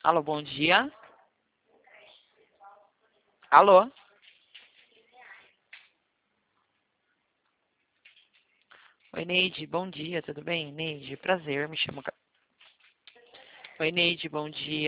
Alô, bom dia. Alô? Oi, Neide, bom dia, tudo bem? Neide, prazer, me chamo... Oi, Neide, bom dia.